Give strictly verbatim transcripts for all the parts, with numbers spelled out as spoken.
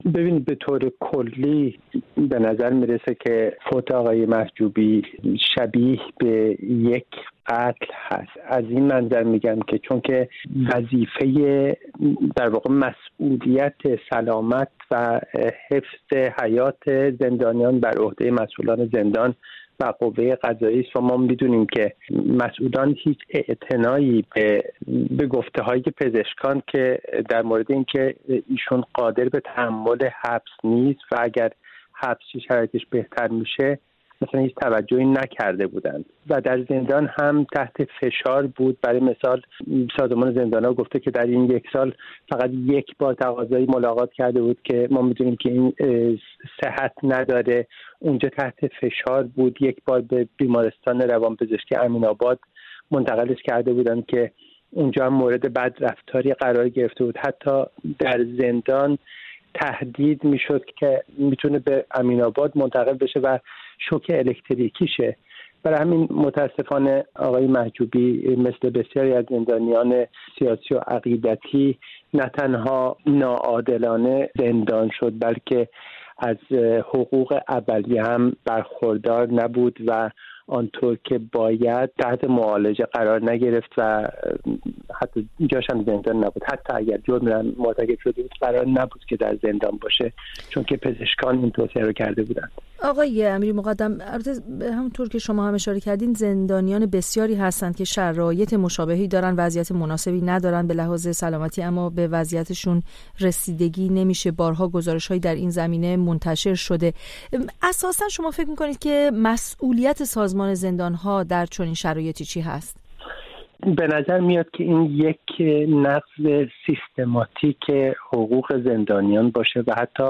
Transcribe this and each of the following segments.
ببینید به طور کلی به نظر میرسه که فوت آقای محجوبی شبیه به یک قتل هست. از این منظر میگم که چون که وظیفه در واقع مسئولیت سلامت و حفظ حیات زندانیان بر عهده مسئولان زندان و قوه قضاییه است و ما میدونیم که مسئولان هیچ اعتنایی به به گفته‌های پزشکان که در مورد اینکه ایشون قادر به تحمل حبس نیست و اگر حبس شرایطش بهتر میشه مثلا هیچ توجهی نکرده بودند و در زندان هم تحت فشار بود. برای مثال سازمان زندان‌ها گفته که در این یک سال فقط یک بار تقاضای ملاقات کرده بود که ما می‌دونیم که این صحت نداره. اونجا تحت فشار بود. یک بار به بیمارستان روانپزشکی امین‌آباد منتقلش کرده بودند که اونجا هم مورد بدرفتاری قرار گرفته بود. حتی در زندان تهدید میشد که میتونه به امین‌آباد منتقل بشه و شوک الکتریکی شه. برای همین متاسفانه آقای محجوبی مثل بسیاری از زندانیان سیاسی و عقیدتی نه تنها ناعادلانه زندان شد بلکه از حقوق اولیه هم برخوردار نبود و آنطور که باید تحت معالجه قرار نگرفت و حتی جاش هم زندان نبود. حتی اگر جرم مرتکب شده بود قرار نبود که در زندان باشه چون که پزشکان این توصیه رو کرده بودند. آقای امیری مقدم، همونطور که شما هم اشاره کردین زندانیان بسیاری هستند که شرایط مشابهی دارن، وضعیت مناسبی ندارن به لحاظ سلامتی، اما به وضعیتشون رسیدگی نمیشه. بارها گزارش‌هایی در این زمینه منتشر شده. اساسا شما فکر می‌کنید که مسئولیت سازمان زندان‌ها در چنین شرایطی چی هست؟ به نظر میاد که این یک نقض سیستماتیک حقوق زندانیان باشه و حتی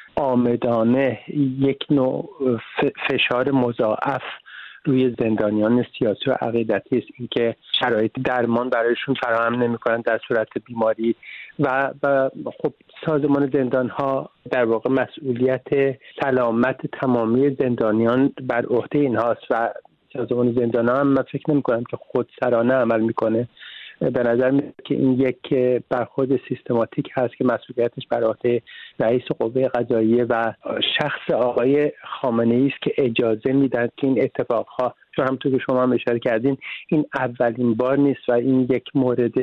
آمدانه یک نوع فشار مضاعف روی زندانیان سیاسی و عقیدتی است. اینکه شرایط درمان برایشون فراهم نمی‌کنند در صورت بیماری و, و خب سازمان زندان‌ها در واقع مسئولیت سلامت تمامی زندانیان بر عهده اینهاست و سازمان زندان‌ها هم من فکر نمی‌کنم که خودسرانه عمل می‌کنه. به نظر میاد که این یک برخورد سیستماتیک هست که مسئولیتش بر عهده رئیس قوه قضاییه و شخص آقای خامنه‌ای است که اجازه میدن که این اتفاقها، چون همونطور که شما هم اشاره کردین این اولین بار نیست و این یک مورد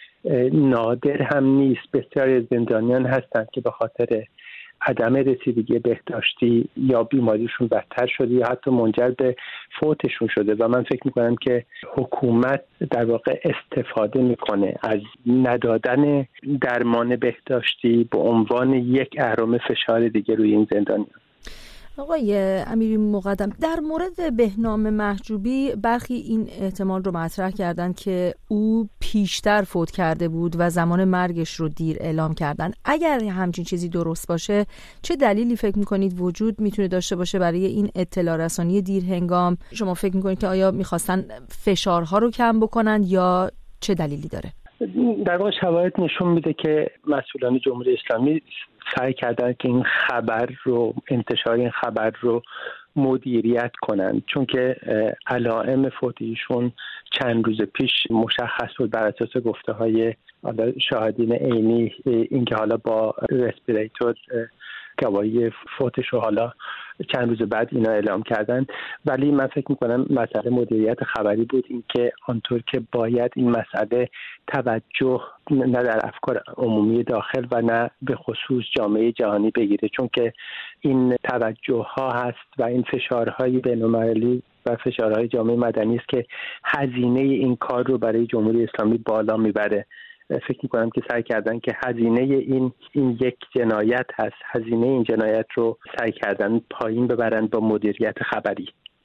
نادر هم نیست. بسیاری از زندانیان هستند که به خاطر عدم رسیدگی بهداشتی یا بیماریشون بدتر شده یا حتی منجر به فوتشون شده و من فکر میکنم که حکومت در واقع استفاده میکنه از ندادن درمان بهداشتی به عنوان یک اهرم فشار دیگه روی این زندانیان. آقای امیری مقدم، در مورد بهنام محجوبی برخی این احتمال رو مطرح کردن که او پیشتر فوت کرده بود و زمان مرگش رو دیر اعلام کردن. اگر همچین چیزی درست باشه چه دلیلی فکر میکنید وجود میتونه داشته باشه برای این اطلاع رسانی دیر هنگام؟ شما فکر میکنید که آیا میخواستن فشارها رو کم بکنن یا چه دلیلی داره؟ در واقع شواهد نشون میده که مسئولان جمهوری اسلامی سعی کردن که این خبر رو انتشار این خبر رو مدیریت کنن، چون که علائم فوتیشون چند روز پیش مشخص بود بر اساس گفته های شاهدین عینی، اینکه حالا با رسپیراتور گواهی فوتش رو حالا چند روز بعد اینا اعلام کردن. ولی من فکر میکنم مسئله مدیریت خبری بود، اینکه آنطور که باید این مسئله توجه نه در افکار عمومی داخل و نه به خصوص جامعه جهانی بگیره، چون که این توجه ها هست و این فشارهای بین‌المللی و فشارهای جامعه مدنی است که هزینه این کار رو برای جمهوری اسلامی بالا میبره. فکر میکنم که سعی کردن که هزینه این این یک جنایت هست، هزینه این جنایت رو سعی کردن پایین ببرن با مدیریت خبری.